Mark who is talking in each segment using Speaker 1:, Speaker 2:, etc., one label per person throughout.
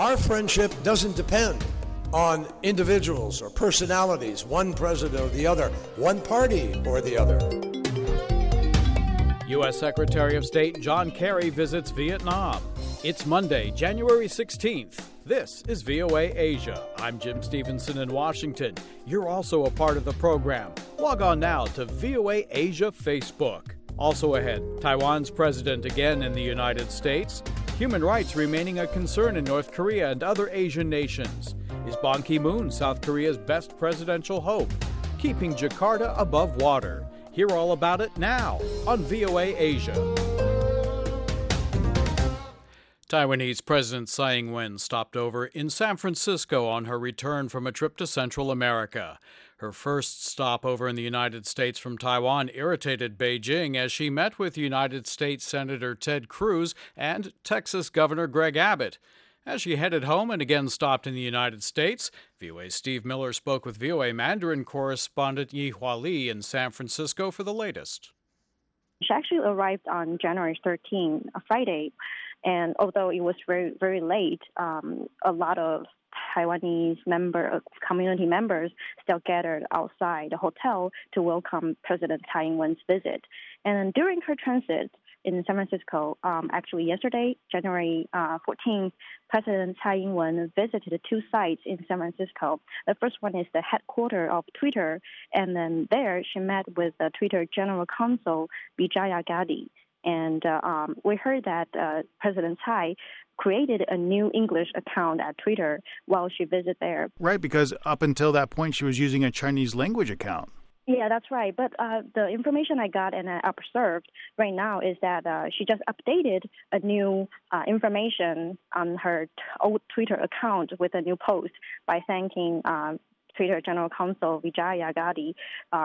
Speaker 1: Our friendship doesn't depend on individuals or personalities, one president or the other, one party or the other.
Speaker 2: U.S. Secretary of State John Kerry visits Vietnam. It's Monday, January 16th. This is VOA Asia. I'm Jim Stevenson in Washington. You're also a part of the program. Log on now to VOA Asia Facebook. Also ahead, Taiwan's president again in the United States. Human rights remaining a concern in North Korea and other Asian nations. Is Ban Ki-moon South Korea's best presidential hope? Keeping Jakarta above water. Hear all about it now on VOA Asia. Taiwanese President Tsai Ing-wen stopped over in San Francisco on her return from a trip to Central America. Her first stopover in the United States from Taiwan irritated Beijing as she met with United States Senator Ted Cruz and Texas Governor Greg Abbott. As she headed home and again stopped in the United States, VOA's Steve Miller spoke with VOA Mandarin correspondent Yihua Li in San Francisco for the latest.
Speaker 3: She actually arrived on January 13, a Friday, and although it was very, very late, a lot of Taiwanese community members still gathered outside the hotel to welcome President Tsai Ing-wen's visit. And during her transit in San Francisco, actually yesterday, January 14th, President Tsai Ing-wen visited two sites in San Francisco. The first one is the headquarters of Twitter, and then there she met with the Twitter General Counsel, Vijaya Gadde. And we heard that President Tsai created a new English account at Twitter while she visited there.
Speaker 4: Right, because up until that point, she was using a Chinese language account.
Speaker 3: Yeah, that's right. But the information I got and I observed right now is that she just updated a new information on her old Twitter account with a new post by thanking Twitter General Counsel Vijaya Gadde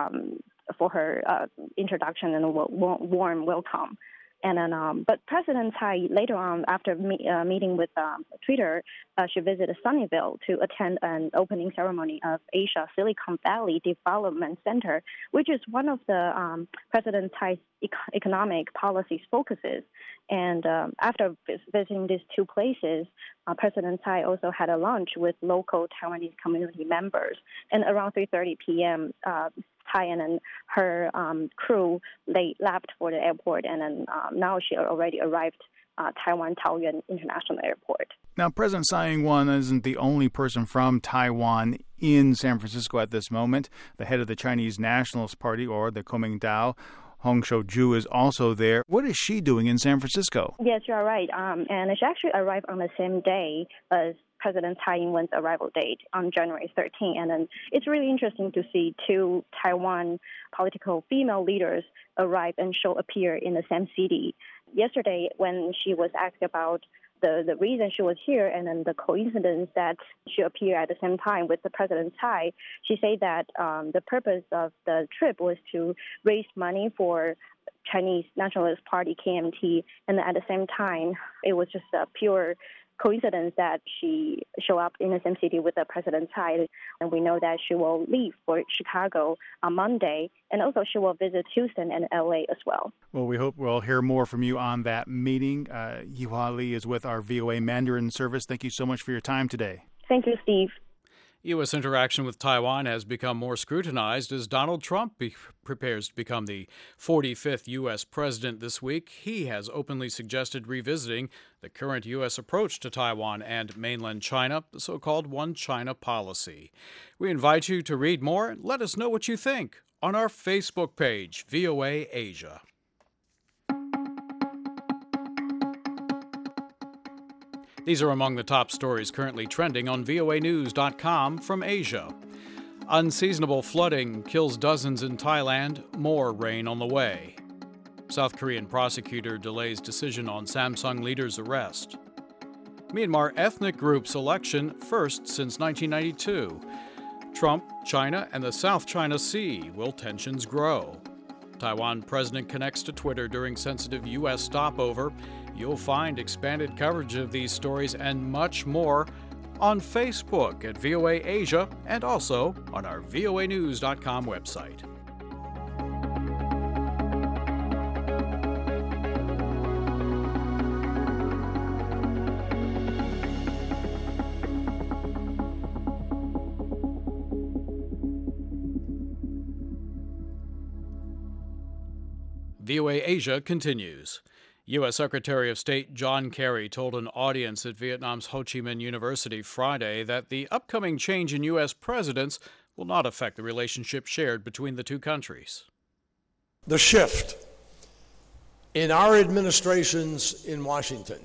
Speaker 3: for her introduction and warm welcome. And then, but President Tsai later on, after meeting with Twitter, she visited Sunnyvale to attend an opening ceremony of Asia Silicon Valley Development Center, which is one of the President Tsai's economic policies focuses. And after visiting these two places, President Tsai also had a lunch with local Taiwanese community members. And around 3:30 p.m., Tsai and her crew, they left for the airport, and then now she already arrived Taiwan Taoyuan International Airport.
Speaker 4: Now, President Tsai Ing-wen isn't the only person from Taiwan in San Francisco at this moment. The head of the Chinese Nationalist Party, or the Kuomintang, Hong Shou-ju, is also there. What is she doing in San Francisco?
Speaker 3: Yes, you're right. And she actually arrived on the same day as President Tsai Ing-wen's arrival date on January 13. And then it's really interesting to see two Taiwan political female leaders arrive and appear in the same city. Yesterday, when she was asked about the reason she was here and then the coincidence that she appeared at the same time with the President Tsai, she said that the purpose of the trip was to raise money for Chinese Nationalist Party, KMT, and at the same time, it was just a pure coincidence that she showed up in the same city with the President Tsai. And we know that she will leave for Chicago on Monday, and also she will visit Houston and LA as well.
Speaker 4: Well, we hope we'll hear more from you on that meeting. Yihua Li is with our VOA Mandarin service. Thank you so much for your time today.
Speaker 3: Thank you, Steve.
Speaker 2: U.S. interaction with Taiwan has become more scrutinized as Donald Trump prepares to become the 45th U.S. president this week. He has openly suggested revisiting the current U.S. approach to Taiwan and mainland China, the so-called One China policy. We invite you to read more and let us know what you think on our Facebook page, VOA Asia. These are among the top stories currently trending on voanews.com from Asia. Unseasonable flooding kills dozens in Thailand, more rain on the way. South Korean prosecutor delays decision on Samsung leader's arrest. Myanmar ethnic groups election first since 1992. Trump, China, and the South China Sea. Will tensions grow? Taiwan president connects to Twitter during sensitive U.S. stopover. You'll find expanded coverage of these stories and much more on Facebook at VOA Asia and also on our voanews.com website. VOA Asia continues. U.S. Secretary of State John Kerry told an audience at Vietnam's Ho Chi Minh University Friday that the upcoming change in U.S. presidents will not affect the relationship shared between the two countries.
Speaker 1: The shift in our administrations in Washington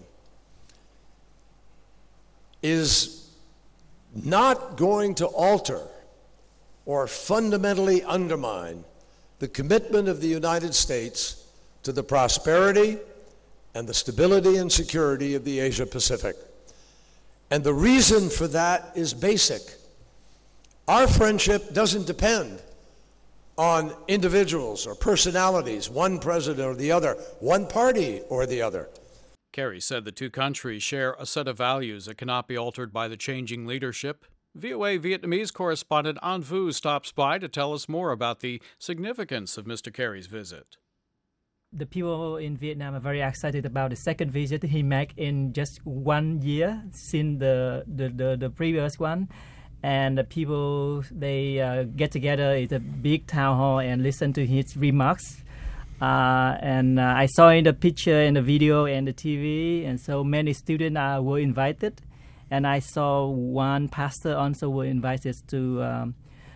Speaker 1: is not going to alter or fundamentally undermine the commitment of the United States to the prosperity and the stability and security of the Asia Pacific. And the reason for that is basic. Our friendship doesn't depend on individuals or personalities, one president or the other, one party or the other.
Speaker 2: Kerry said the two countries share a set of values that cannot be altered by the changing leadership. VOA Vietnamese correspondent An Vu stops by to tell us more about the significance of Mr. Kerry's visit.
Speaker 5: The people in Vietnam are very excited about the second visit he made in just 1 year since the previous one. And the people, they get together at a big town hall and listen to his remarks. And I saw in the picture and the video and the TV, and so many students were invited. And I saw one pastor also were invited to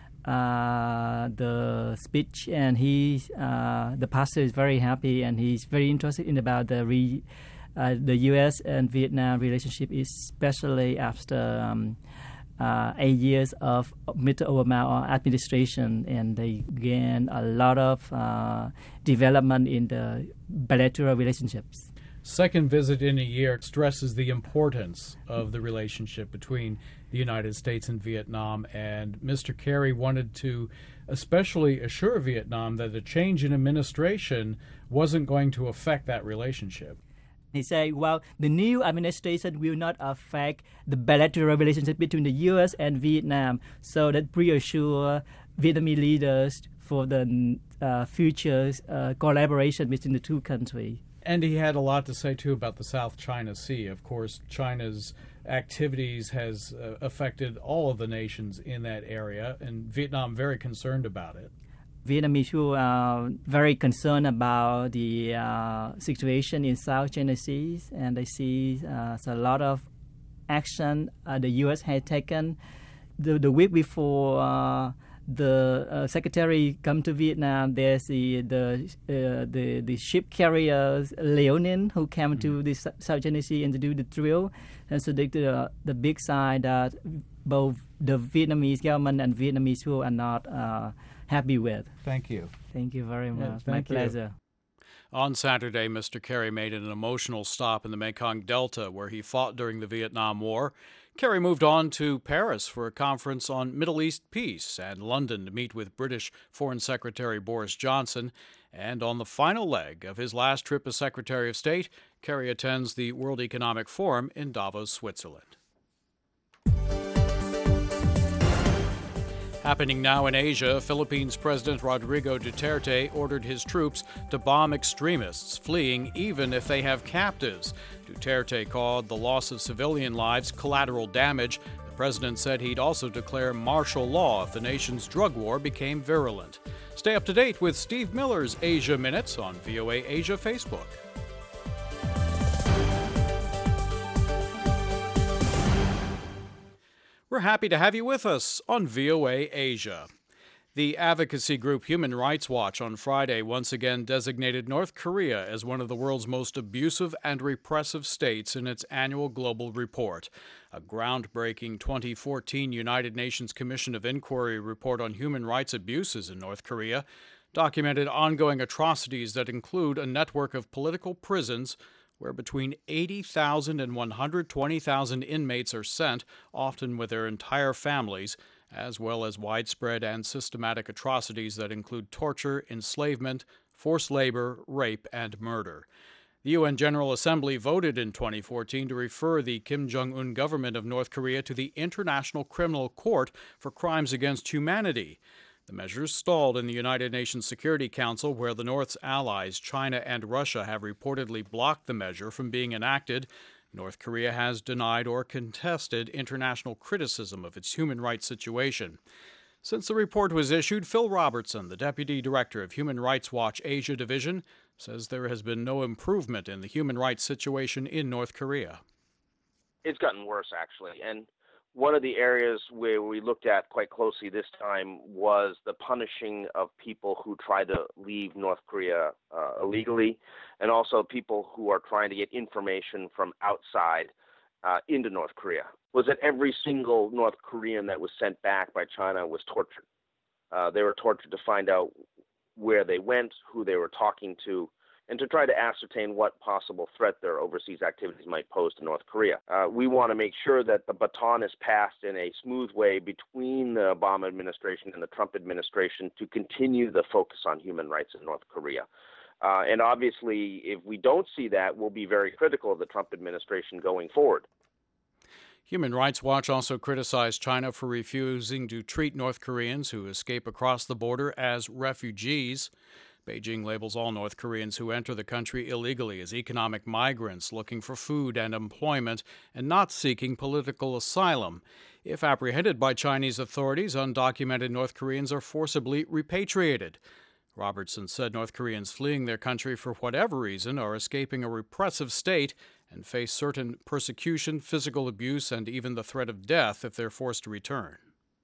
Speaker 5: the speech, and the pastor is very happy, and he's very interested in about the U.S. and Vietnam relationship, especially after 8 years of Mr. Obama administration, and they gain a lot of development in the bilateral relationships.
Speaker 2: Second visit in a year stresses the importance of the relationship between the United States and Vietnam, and Mr. Kerry wanted to especially assure Vietnam that a change in administration wasn't going to affect that relationship.
Speaker 5: He said, well, the new administration will not affect the bilateral relationship between the U.S. and Vietnam, so that reassure Vietnamese leaders for the future collaboration between the two countries.
Speaker 2: And he had a lot to say, too, about the South China Sea. Of course, China's activities has affected all of the nations in that area, and Vietnam very concerned about it.
Speaker 5: Vietnamese who are very concerned about the situation in South China Sea, and they see a lot of action the U.S. had taken. The week before the secretary come to Vietnam, there's the ship carrier Leonin who came to the South China Sea and to do the drill, and so the big sign that both the Vietnamese government and Vietnamese who are not happy with.
Speaker 2: Thank you.
Speaker 5: Thank you very much.
Speaker 2: Yes,
Speaker 5: My pleasure.
Speaker 2: On Saturday, Mr. Kerry made an emotional stop in the Mekong Delta, where he fought during the Vietnam War. Kerry moved on to Paris for a conference on Middle East peace and London to meet with British Foreign Secretary Boris Johnson. And on the final leg of his last trip as Secretary of State, Kerry attends the World Economic Forum in Davos, Switzerland. Happening now in Asia, Philippines President Rodrigo Duterte ordered his troops to bomb extremists fleeing even if they have captives. Duterte called the loss of civilian lives collateral damage. The president said he'd also declare martial law if the nation's drug war became virulent. Stay up to date with Steve Miller's Asia Minutes on VOA Asia Facebook. We're happy to have you with us on VOA Asia. The advocacy group Human Rights Watch on Friday once again designated North Korea as one of the world's most abusive and repressive states in its annual global report. A groundbreaking 2014 United Nations Commission of Inquiry report on human rights abuses in North Korea documented ongoing atrocities that include a network of political prisons where between 80,000 and 120,000 inmates are sent, often with their entire families, as well as widespread and systematic atrocities that include torture, enslavement, forced labor, rape, and murder. The UN General Assembly voted in 2014 to refer the Kim Jong-un government of North Korea to the International Criminal Court for crimes against humanity. The measures stalled in the United Nations Security Council, where the North's allies, China and Russia, have reportedly blocked the measure from being enacted. North Korea has denied or contested international criticism of its human rights situation. Since the report was issued, Phil Robertson, the Deputy Director of Human Rights Watch Asia Division, says there has been no improvement in the human rights situation in North Korea.
Speaker 6: It's gotten worse, actually. And one of the areas where we looked at quite closely this time was the punishing of people who try to leave North Korea illegally, and also people who are trying to get information from outside into North Korea. Was that every single North Korean that was sent back by China was tortured. They were tortured to find out where they went, who they were talking to, and to try to ascertain what possible threat their overseas activities might pose to North Korea. We want to make sure that the baton is passed in a smooth way between the Obama administration and the Trump administration to continue the focus on human rights in North Korea. And obviously, if we don't see that, we'll be very critical of the Trump administration going forward.
Speaker 2: Human Rights Watch also criticized China for refusing to treat North Koreans who escape across the border as refugees. Beijing labels all North Koreans who enter the country illegally as economic migrants looking for food and employment and not seeking political asylum. If apprehended by Chinese authorities, undocumented North Koreans are forcibly repatriated. Robertson said North Koreans fleeing their country for whatever reason are escaping a repressive state and face certain persecution, physical abuse, and even the threat of death if they're forced to return.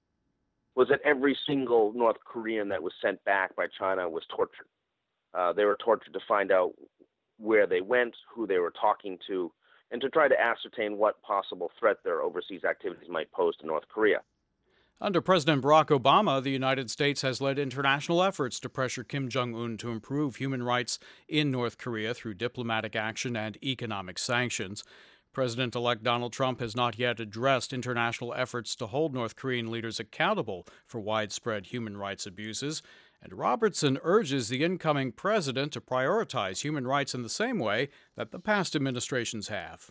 Speaker 6: Was that every single North Korean that was sent back by China was tortured. They were tortured to find out where they went, who they were talking to, and to try to ascertain what possible threat their overseas activities might pose to North Korea.
Speaker 2: Under President Barack Obama, the United States has led international efforts to pressure Kim Jong-un to improve human rights in North Korea through diplomatic action and economic sanctions. President-elect Donald Trump has not yet addressed international efforts to hold North Korean leaders accountable for widespread human rights abuses, and Robertson urges the incoming president to prioritize human rights in the same way that the past administrations have.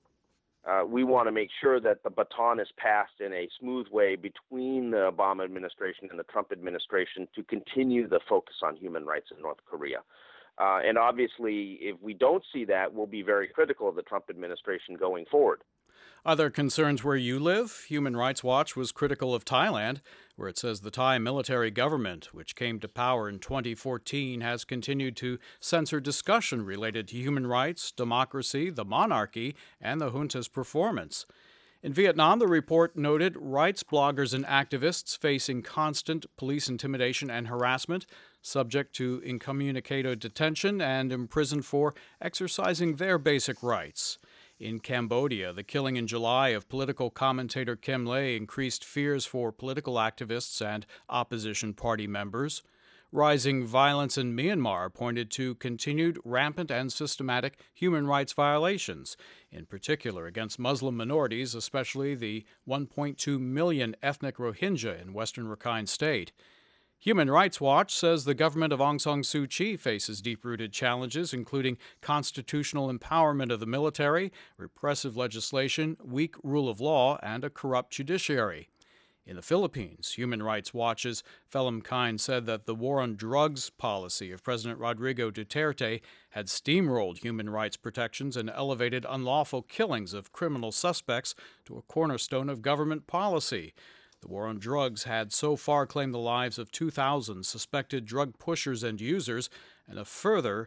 Speaker 6: We want to make sure that the baton is passed in a smooth way between the Obama administration and the Trump administration to continue the focus on human rights in North Korea. And obviously, if we don't see that, we'll be very critical of the Trump administration going forward.
Speaker 2: Other concerns where you live? Human Rights Watch was critical of Thailand, where it says the Thai military government, which came to power in 2014, has continued to censor discussion related to human rights, democracy, the monarchy, and the junta's performance. In Vietnam, the report noted rights bloggers and activists facing constant police intimidation and harassment, subject to incommunicado detention and imprisoned for exercising their basic rights. In Cambodia, the killing in July of political commentator Kem Lay increased fears for political activists and opposition party members. Rising violence in Myanmar pointed to continued rampant and systematic human rights violations, in particular against Muslim minorities, especially the 1.2 million ethnic Rohingya in western Rakhine State. Human Rights Watch says the government of Aung San Suu Kyi faces deep-rooted challenges, including constitutional empowerment of the military, repressive legislation, weak rule of law, and a corrupt judiciary. In the Philippines, Human Rights Watch's Phelim Kine said that the war on drugs policy of President Rodrigo Duterte had steamrolled human rights protections and elevated unlawful killings of criminal suspects to a cornerstone of government policy. The war on drugs had so far claimed the lives of 2,000 suspected drug pushers and users, and a further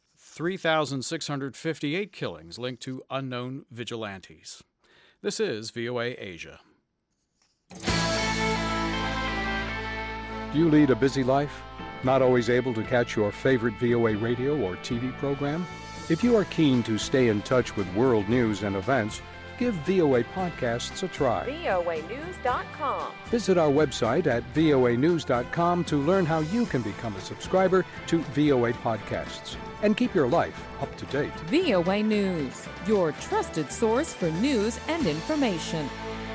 Speaker 2: 3,658 killings linked to unknown vigilantes. This is VOA Asia.
Speaker 7: Do you lead a busy life? Not always able to catch your favorite VOA radio or TV program? If you are keen to stay in touch with world news and events, give VOA Podcasts a try.
Speaker 8: voanews.com.
Speaker 7: Visit our website at voanews.com to learn how you can become a subscriber to VOA Podcasts and keep your life up to date.
Speaker 8: VOA News, your trusted source for news and information.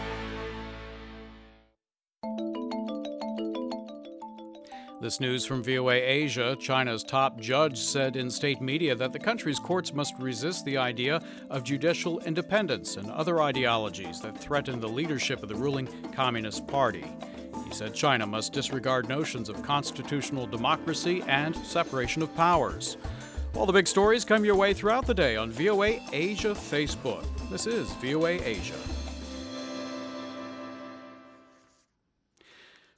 Speaker 2: This news from VOA Asia. China's top judge said in state media that the country's courts must resist the idea of judicial independence and other ideologies that threaten the leadership of the ruling Communist Party. He said China must disregard notions of constitutional democracy and separation of powers. All the big stories come your way throughout the day on VOA Asia Facebook. This is VOA Asia.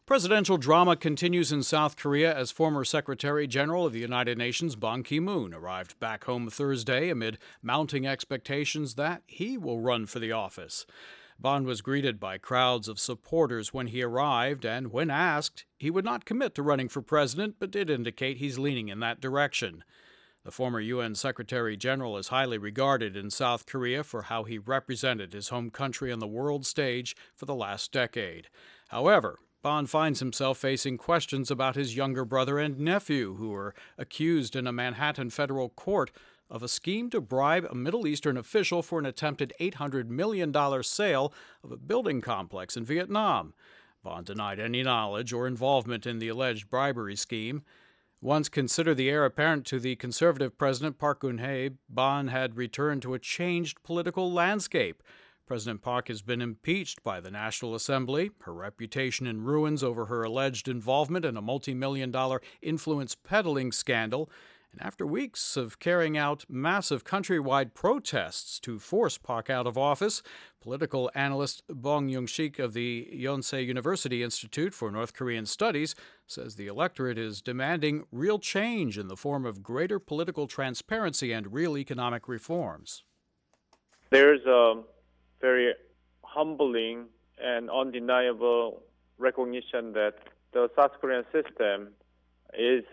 Speaker 2: Presidential drama continues in South Korea as former Secretary General of the United Nations Ban Ki-moon arrived back home Thursday amid mounting expectations that he will run for the office. Ban was greeted by crowds of supporters when he arrived, and when asked, he would not commit to running for president, but did indicate he's leaning in that direction. The former UN Secretary General is highly regarded in South Korea for how he represented his home country on the world stage for the last decade. However, Ban finds himself facing questions about his younger brother and nephew, who were accused in a Manhattan federal court of a scheme to bribe a Middle Eastern official for an attempted $800 million sale of a building complex in Vietnam. Ban denied any knowledge or involvement in the alleged bribery scheme. Once considered the heir apparent to the conservative President Park Geun-hye, Ban had returned to a changed political landscape. President Park has been impeached by the National Assembly, her reputation in ruins over her alleged involvement in a multi-million-dollar influence peddling scandal, and after weeks of carrying out massive countrywide protests to force Park out of office, political analyst Bong Young-sik of the Yonsei University Institute for North Korean Studies says the electorate is demanding real change in the form of greater political transparency and real economic reforms.
Speaker 9: There's a very humbling and undeniable recognition that the South Korean system is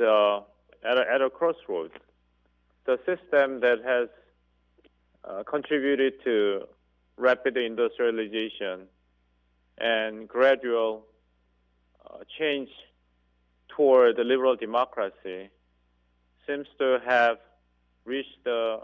Speaker 9: at a crossroads. The system that has contributed to rapid industrialization and gradual change toward the liberal democracy seems to have reached the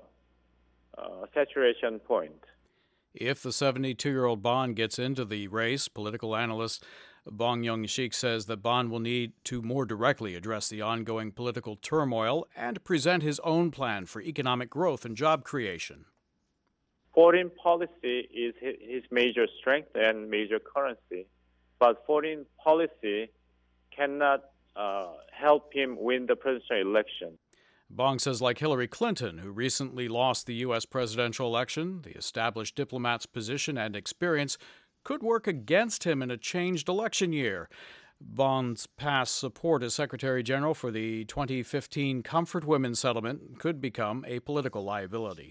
Speaker 9: saturation point.
Speaker 2: If the 72-year-old Ban gets into the race, political analyst Bong Young-sik says that Ban will need to more directly address the ongoing political turmoil and present his own plan for economic growth and job creation.
Speaker 9: Foreign policy is his major strength and major currency, but foreign policy cannot help him win the presidential election.
Speaker 2: Bong says, like Hillary Clinton, who recently lost the U.S. presidential election, the established diplomat's position and experience could work against him in a changed election year. Bong's past support as Secretary General for the 2015 Comfort Women settlement could become a political liability.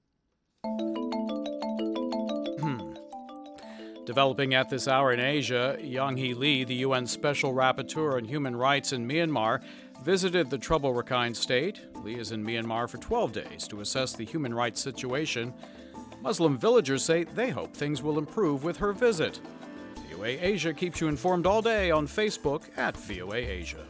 Speaker 2: Developing at this hour in Asia, Yang-hee Lee, the UN Special Rapporteur on Human Rights in Myanmar, visited the troubled Rakhine State. Lee is in Myanmar for 12 days to assess the human rights situation. Muslim villagers say they hope things will improve with her visit. VOA Asia keeps you informed all day on Facebook at VOA Asia.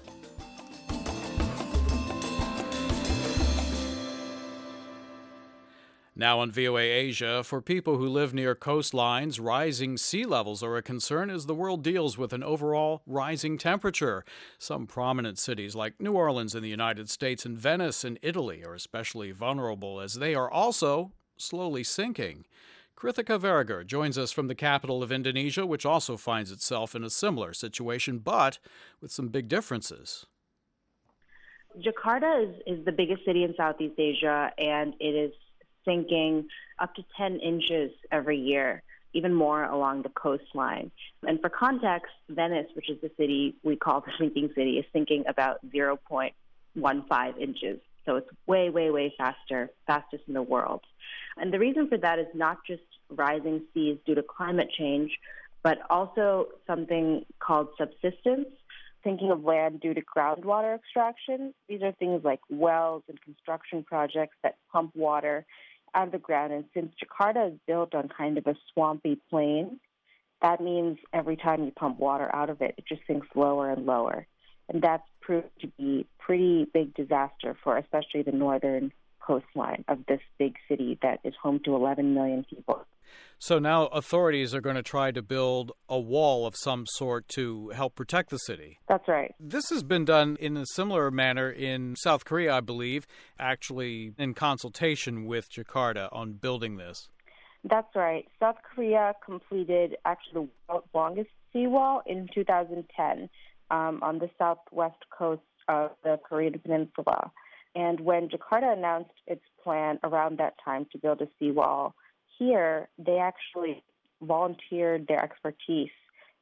Speaker 2: Now on VOA Asia, for people who live near coastlines, rising sea levels are a concern as the world deals with an overall rising temperature. Some prominent cities like New Orleans in the United States and Venice in Italy are especially vulnerable as they are also slowly sinking. Krithika Veragar joins us from the capital of Indonesia, which also finds itself in a similar situation, but with some big differences.
Speaker 3: Jakarta is the biggest city in Southeast Asia, and it is sinking up to 10 inches every year, even more along the coastline. And for context, Venice, which is the city we call the sinking city, is sinking about 0.15 inches. So it's way, way, way fastest in the world. And the reason for that is not just rising seas due to climate change, but also something called subsistence, thinking of land due to groundwater extraction. These are things like wells and construction projects that pump water out of the ground. And since Jakarta is built on kind of a swampy plain, that means every time you pump water out of it, it just sinks lower and lower. And that's proved to be a pretty big disaster for especially the northern coastline of this big city that is home to 11 million people.
Speaker 2: So now authorities are going to try to build a wall of some sort to help protect the city.
Speaker 3: That's right.
Speaker 2: This has been done in a similar manner in South Korea, I believe, actually in consultation with Jakarta on building this.
Speaker 3: That's right. South Korea completed actually the world's longest seawall in 2010 on the southwest coast of the Korean Peninsula. And when Jakarta announced its plan around that time to build a seawall here, they actually volunteered their expertise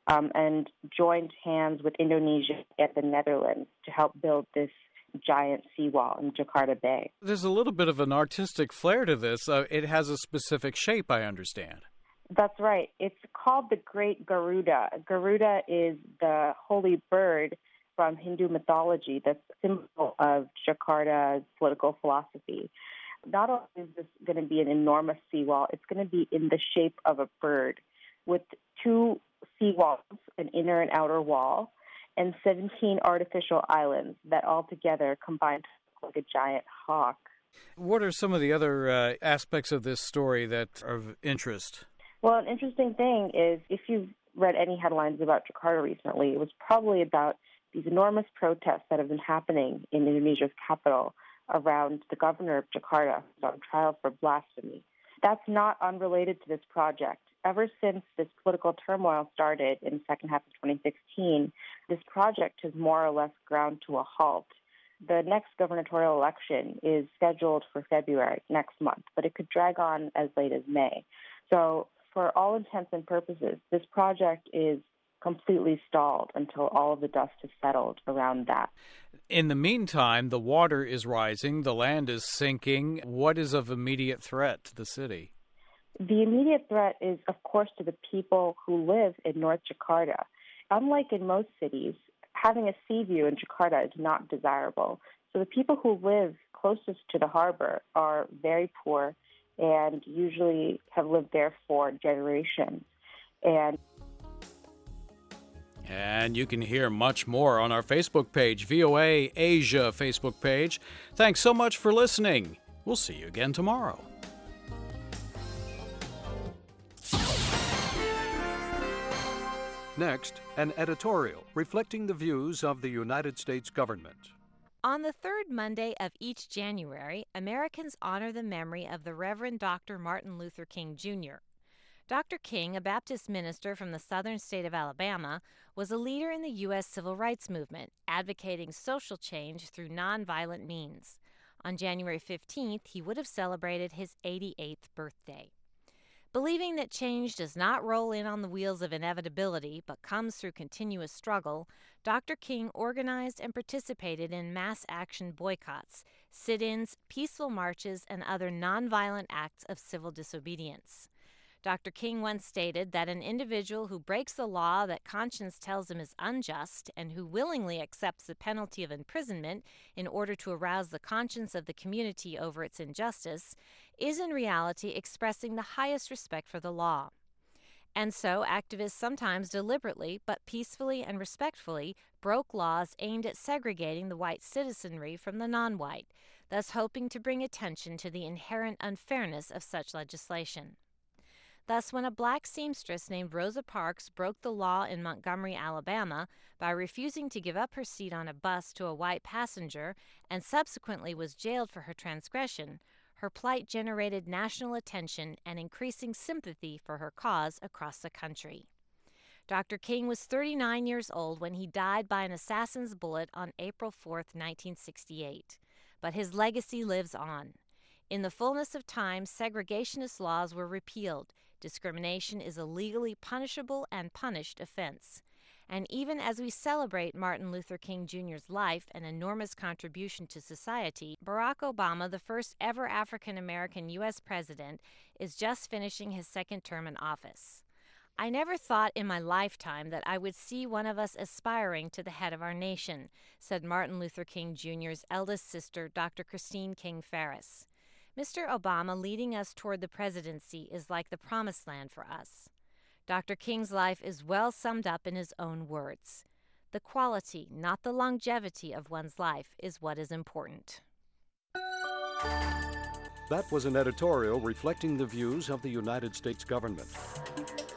Speaker 3: and joined hands with Indonesia and the Netherlands to help build this giant seawall in Jakarta Bay.
Speaker 2: There's a little bit of an artistic flair to this. It has a specific shape, I understand.
Speaker 3: That's right. It's called the Great Garuda. Garuda is the holy bird from Hindu mythology that's a symbol of Jakarta's political philosophy. Not only is this going to be an enormous seawall, it's going to be in the shape of a bird with 2 seawalls, an inner and outer wall, and 17 artificial islands that all together combine to look like a giant hawk.
Speaker 2: What are some of the other aspects of this story that are of interest?
Speaker 3: Well, an interesting thing is if you've read any headlines about Jakarta recently, it was probably about these enormous protests that have been happening in Indonesia's capital around the governor of Jakarta who's on trial for blasphemy. That's not unrelated to this project. Ever since this political turmoil started in the second half of 2016, this project has more or less ground to a halt. The next gubernatorial election is scheduled for February next month, but it could drag on as late as May. So for all intents and purposes, this project is completely stalled until all of the dust has settled around that.
Speaker 2: In the meantime, the water is rising, the land is sinking. What is of immediate threat to the city?
Speaker 3: The immediate threat is, of course, to the people who live in North Jakarta. Unlike in most cities, having a sea view in Jakarta is not desirable. So the people who live closest to the harbor are very poor and usually have lived there for generations.
Speaker 2: And you can hear much more on our Facebook page, VOA Asia Facebook page. Thanks so much for listening. We'll see you again tomorrow.
Speaker 7: Next, an editorial reflecting the views of the United States government.
Speaker 10: On the third Monday of each January, Americans honor the memory of the Reverend Dr. Martin Luther King, Jr. Dr. King, a Baptist minister from the southern state of Alabama, was a leader in the U.S. civil rights movement, advocating social change through nonviolent means. On January 15th, he would have celebrated his 88th birthday. Believing that change does not roll in on the wheels of inevitability but comes through continuous struggle, Dr. King organized and participated in mass action boycotts, sit-ins, peaceful marches, and other nonviolent acts of civil disobedience. Dr. King once stated that an individual who breaks the law that conscience tells him is unjust and who willingly accepts the penalty of imprisonment in order to arouse the conscience of the community over its injustice is in reality expressing the highest respect for the law. And so activists sometimes deliberately but peacefully and respectfully broke laws aimed at segregating the white citizenry from the non-white, thus hoping to bring attention to the inherent unfairness of such legislation. Thus, when a black seamstress named Rosa Parks broke the law in Montgomery, Alabama, by refusing to give up her seat on a bus to a white passenger and subsequently was jailed for her transgression, her plight generated national attention and increasing sympathy for her cause across the country. Dr. King was 39 years old when he died by an assassin's bullet on April 4, 1968. But his legacy lives on. In the fullness of time, segregationist laws were repealed. Discrimination is a legally punishable and punished offense. And even as we celebrate Martin Luther King Jr.'s life and enormous contribution to society, Barack Obama, the first ever African-American U.S. president, is just finishing his second term in office. I never thought in my lifetime that I would see one of us aspiring to the head of our nation, said Martin Luther King Jr.'s eldest sister, Dr. Christine King Ferris. Mr. Obama leading us toward the presidency is like the promised land for us. Dr. King's life is well summed up in his own words. The quality, not the longevity of one's life, is what is important.
Speaker 7: That was an editorial reflecting the views of the United States government.